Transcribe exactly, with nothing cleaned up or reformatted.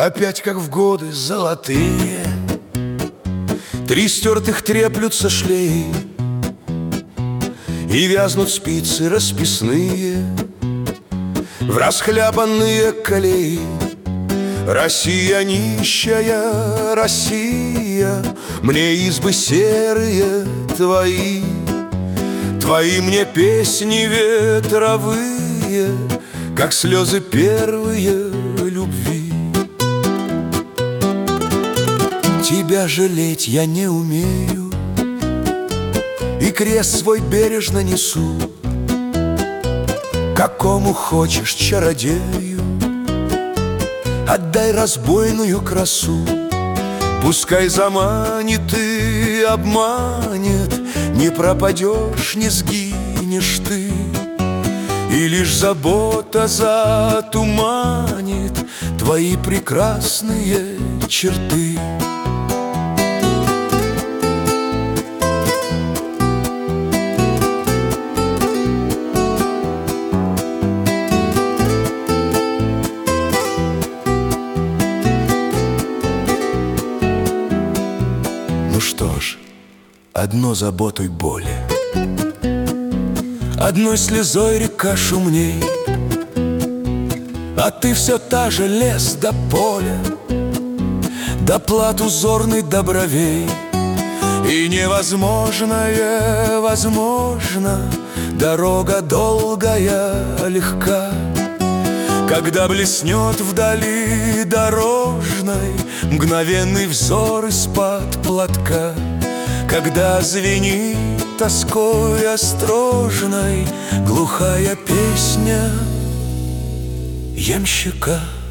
опять как в годы золотые. Три стертых треплются шлеи, и вязнут спицы расписные в расхлябанные колеи. Россия нищая, Россия, мне избы серые твои, твои мне песни ветровые, как слезы первые любви. Тебя жалеть я не умею, и крест свой бережно несу какому хочешь чародею. Отдай разбойную красу, пускай заманит и обманет, не пропадешь, не сгинешь ты, и лишь забота затуманит твои прекрасные черты. Ну что ж, одно заботой более, одной слезой река шумней, а ты все та же лес до поля, до плат узорный до бровей. И невозможное возможно, дорога долгая легка, когда блеснет вдали дорожной мгновенный взор из-под платка, когда звенит тоской острожной глухая песня ямщика.